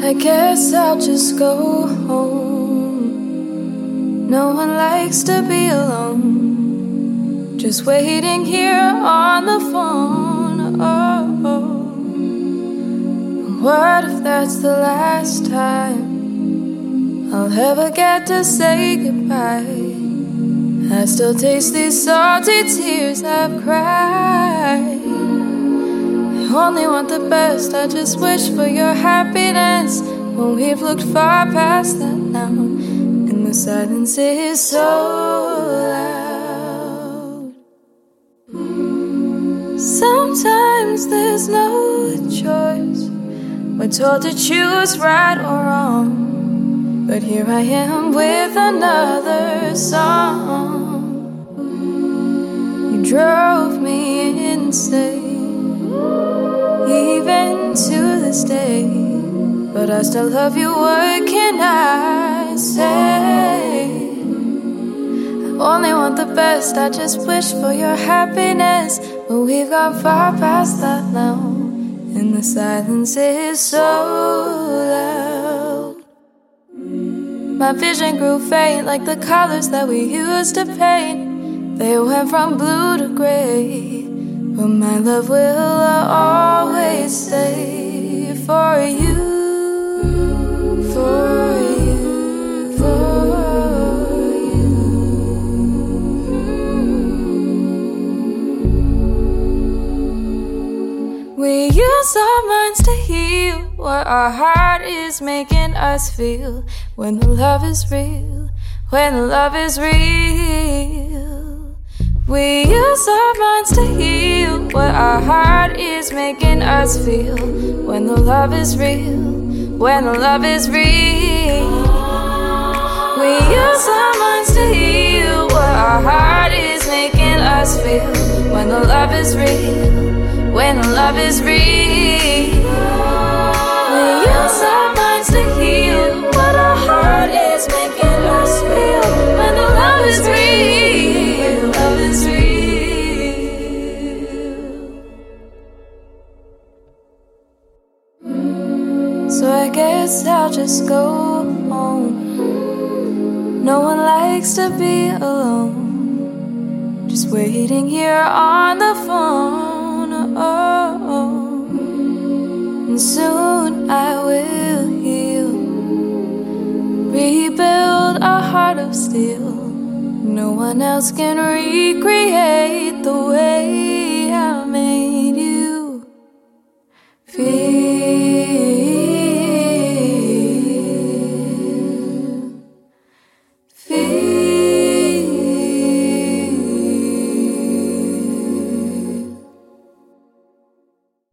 I guess I'll just go home. No one likes to be alone. Just waiting here on the phone. Oh, what if that's the last time I'll ever get to say goodbye? I still taste these salty tears I've cried. I only want the best, I just wish for your happiness. When we've looked far past that now, and the silence is so loud. Sometimes there's no choice. We're told to choose right or wrong, but here I am with another song. You drove me insane, even to this day, but I still love you, what can I say? I only want the best, I just wish for your happiness, but we've gone far past that now, and the silence is so loud. My vision grew faint like the colors that we used to paint. They went from blue to gray, but my love will always stay for you, for you, for you. We use our minds to heal what our heart is making us feel. When the love is real, when the love is real. We use our minds to heal what our heart is making us feel. When the love is real, when the love is real. We use our minds to heal what our heart is making us feel. When the love is real, when the love is real. We use our minds to heal what our heart is making us feel. When the love is real, love is real. So I guess I'll just go home. No one likes to be alone. Just waiting here on the phone. Oh, and soon I will heal, rebuild a heart of steel. No one else can recreate the way I